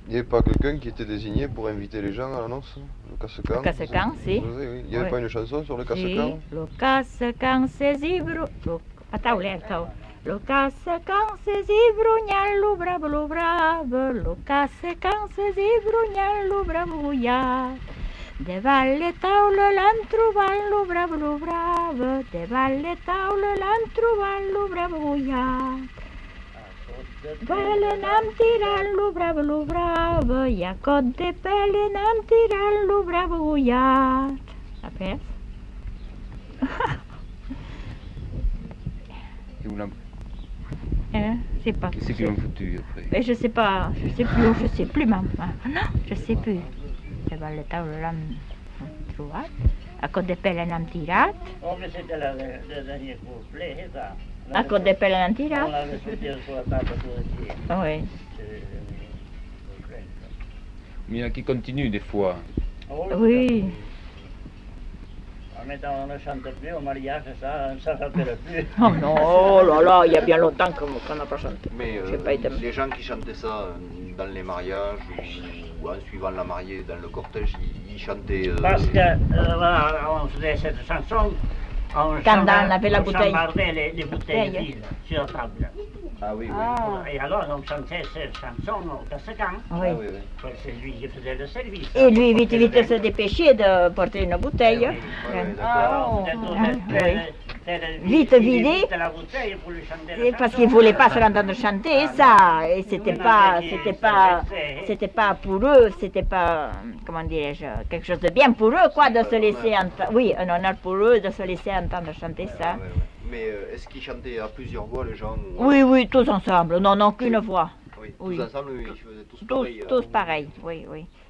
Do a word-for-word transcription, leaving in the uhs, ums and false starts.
Il n'y avait pas quelqu'un qui était désigné pour inviter les gens à la noce? Le casse-can? Le casse-can, si. Oui. Il n'y avait Oui. pas une chanson sur le casse-can? Si, le casse-can se zibru... Lo... A taulel, tau. Lo casse-can se zibrugnal, lo bravo, lo bravo. Lo casse-can se zibrugnal, lo bravo, ya. De valle taule l'han trobat, lo bravo, lo bravo. De valle taule l'han trobat, lo bravo, ya. Pelle n'am tirat, lo bravo, lo bravo. I a cot de pelle n'am tirat, lo bravo, ya. Après? Et on l'a- Hein, c'est pas. Qu'est-ce qu'ils ont foutu après? Mais je sais pas, je sais plus, je sais plus maman. Non, je sais plus. Je vais le taule l'am trobat. À cot de pelle n'am tirat. Oh, mais c'était la- le le dernier couplet, c'est ça. À cot de pelle n'am On tirat. l'avait sauté sur la table aussi. Oui. C'est le dernier couplet. Mais il y en a qui continuent des fois. Oh, Oui. En mettant, on ne chante plus au mariage, ça, ça ne s'appelle plus. Oh non, oh là là, il y a bien longtemps qu'on qu'on n'a pas chanté. Mais euh, J'ai pas été- les gens qui chantaient ça euh, dans les mariages ou, ou en suivant la mariée dans le cortège, ils, ils chantaient. euh, Parce que, euh, voilà, on faisait cette chanson, on, Quand chamba- on avait la on bouteille. chambardait les, les bouteilles Bouteille. vides sur la table. Ah oui, oui. Ah. Et alors, on chantait cette chanson au casse-can. Oui. Ah oui, oui. C'est lui qui faisait le service. Et lui, vite, Porter vite, le se vin. dépêcher de porter une bouteille. Eh oui. Ouais, ouais, Ah, d'accord. C'est oh, tout, ah, c'est- oui. c'est- c'est- Vite il vider. évite la bouteille pour lui chanter la Et parce chanson. qu'ils voulaient pas se l'entendre chanter ça, et c'était pas, c'était pas, c'était pas pour eux, c'était pas, comment dirais-je, quelque chose de bien pour eux quoi, de se laisser entendre, oui, un honneur pour eux de se laisser entendre chanter ça. Ouais, ouais. Mais euh, est-ce qu'ils chantaient à plusieurs voix, les gens ou- Oui, oui, tous ensemble, non, non, qu'une voix, Oui, tous oui. ensemble, ils faisaient tous tous, pareil. tous euh, pareils, oui, oui.